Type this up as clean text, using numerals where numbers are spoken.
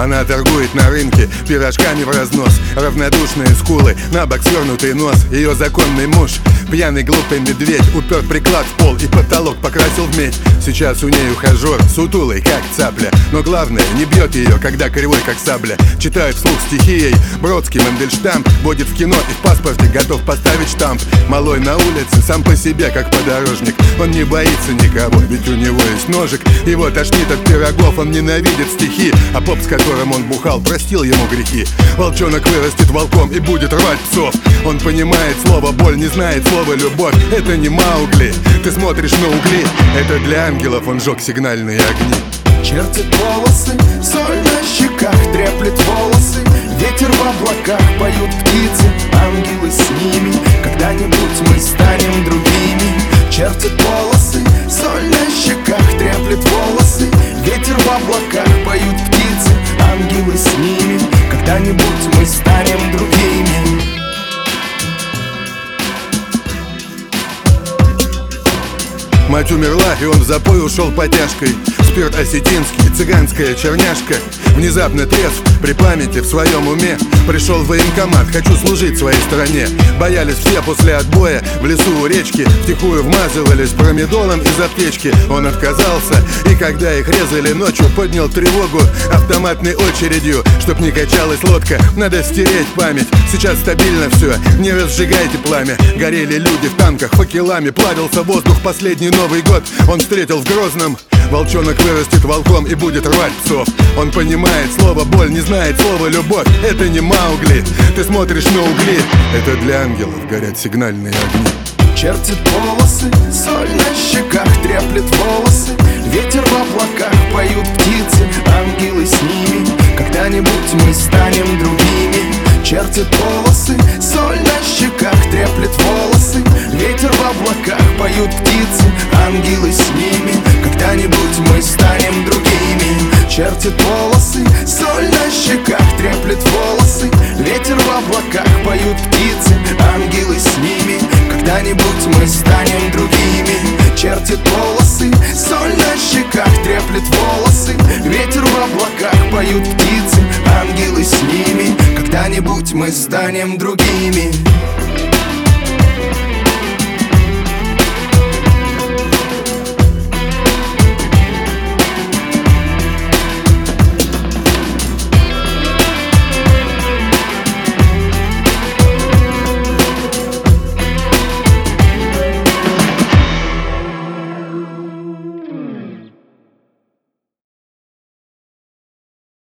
Она торгует на рынке пирожками в разнос. Равнодушные скулы, на бок свернутый нос. Ее законный муж, пьяный глупый медведь, упер приклад в пол и потолок покрасил в медь. Сейчас у ней ухажер, сутулый как цапля, но главное, не бьет ее, когда кривой как сабля. Читает вслух стихи ей Бродский, Мандельштам. Водит в кино и в паспорте готов поставить штамп. Малой на улице, сам по себе как подорожник. Он не боится никого, ведь у него есть ножик. Его тошнит от пирогов, он ненавидит стихи. А поп, с которым он бухал, простил ему грехи. Волчонок вырастет волком и будет рвать псов. Он понимает слово боль, не знает слова любовь. Это не Маугли, ты смотришь на угли. Это для ангелов он жег сигнальные огни. Чертит волосы, соль на щеках, треплет волосы. Ветер в облаках, поют птицы, ангелы с ними. Когда-нибудь мы станем другими. Чертит волосы, соль на щеках, треплет волосы. Ветер в облаках, поют птицы, ангелы с ними. Когда-нибудь мы станем другими. Мать умерла, и он в запой ушел потяжкой. Спирт осетинский, цыганская черняшка. Внезапно трезв, при памяти, в своем уме. Пришел в военкомат, хочу служить своей стране. Боялись все после отбоя, в лесу у речки. Втихую вмазывались промедолом из аптечки. Он отказался, и когда их резали ночью, поднял тревогу автоматной очередью. Чтоб не качалась лодка, надо стереть память. Сейчас стабильно все, не разжигайте пламя. Горели люди в танках, факелами плавился воздух. Последний Новый год он встретил в Грозном. Волчонок вырастет волком и будет рвать псов. Он понимает слово боль, не знает слова любовь. Это не Маугли, ты смотришь на угли. Это для ангелов горят сигнальные огни. Чертит волосы, соль на щеках, треплет волосы. Ветер в облаках, поют птицы, ангелы с ними. Когда-нибудь мы станем другими. Чертит волосы, соль на щеках, треплет волосы. Ветер в облаках, поют птицы, ангелы с ними. Когда-нибудь мы станем другими. Чертит волосы, соль на щеках, треплет волосы. Ветер в облаках, поют птицы, ангелы с ними. Когда-нибудь мы станем другими. Чертит волосы, соль на щеках, треплет волосы. Ветер в облаках, поют птицы, ангелы с ними. Когда-нибудь мы станем другими.